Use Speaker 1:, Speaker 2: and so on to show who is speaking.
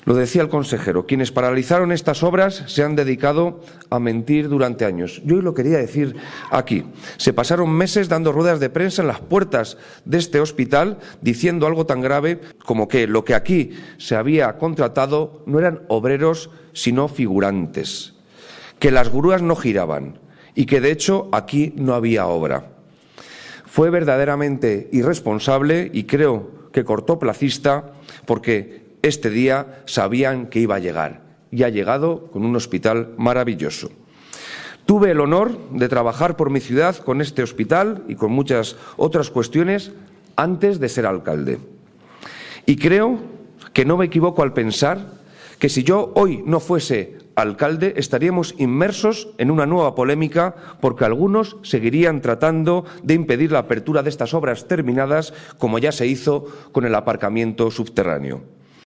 Speaker 1: Lo decía el consejero, quienes paralizaron estas obras se han dedicado a mentir durante años. Yo hoy lo quería decir aquí. Se pasaron meses dando ruedas de prensa en las puertas de este hospital diciendo algo tan grave como que lo que aquí se había contratado no eran obreros sino figurantes, que las grúas no giraban y que de hecho aquí no había obra. Fue verdaderamente irresponsable y creo que cortoplacista porque este día sabían que iba a llegar y ha llegado con un hospital maravilloso. Tuve el honor de trabajar por mi ciudad con este hospital y con muchas otras cuestiones antes de ser alcalde. Y creo que no me equivoco al pensar que si yo hoy no fuese alcalde estaríamos inmersos en una nueva polémica porque algunos seguirían tratando de impedir la apertura de estas obras terminadas como ya se hizo con el aparcamiento subterráneo.